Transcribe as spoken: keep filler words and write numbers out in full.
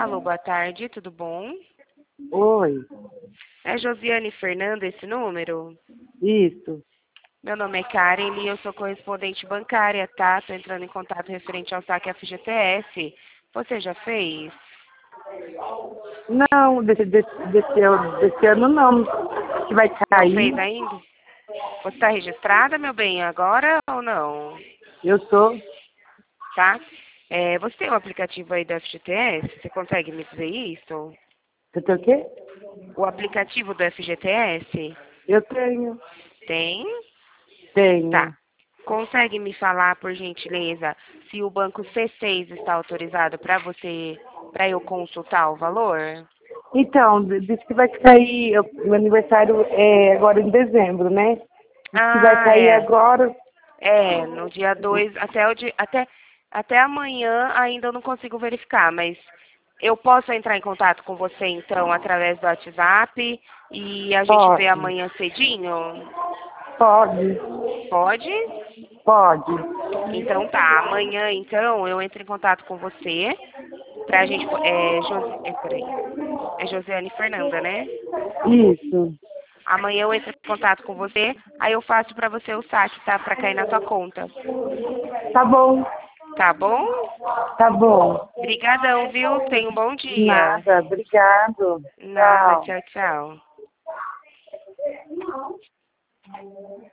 Alô, boa tarde, tudo bom? Oi, É Josiane Fernanda esse número? isso. Meu nome é Karen e eu sou correspondente bancária, tá? Tô entrando em contato referente ao saque F G T S. Você já fez? Não, desse, desse, desse, ano- desse ano não. Que vai Não fez cair. ainda? Você está registrada, meu bem, agora ou não? Eu sou. Tá? É, você tem o aplicativo aí do F G T S? Você consegue me dizer isso? Você tem o quê? O aplicativo do F G T S? Eu tenho. Tem? Tá. Tenho. Consegue me falar, por gentileza, se o banco C seis está autorizado para você, para eu consultar o valor? Então, d- disse que vai cair. eu- Meu aniversário é agora em dezembro, né? Disse que vai Ah, cair é. agora. É, no dia dois até o dia, até, até amanhã ainda eu não consigo verificar, mas eu posso entrar em contato com você então através do WhatsApp e a gente vê Pode. amanhã cedinho? Pode. Pode? Pode. Então tá, amanhã então eu entro em contato com você pra gente. É, Jos, é, peraí. É Josiane Fernanda, né? Isso. Amanhã eu entro em contato com você, aí eu faço pra você o saque, tá? Pra cair na sua conta. Tá bom. Tá bom? Tá bom. Obrigadão, viu? Tenha um bom dia. Nada. Obrigado. Nada, Tchau. tchau, tchau.